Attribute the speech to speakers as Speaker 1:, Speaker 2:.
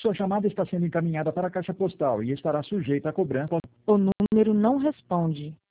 Speaker 1: Sua chamada está sendo encaminhada para a caixa postal e estará sujeita a cobrança.
Speaker 2: O número não responde.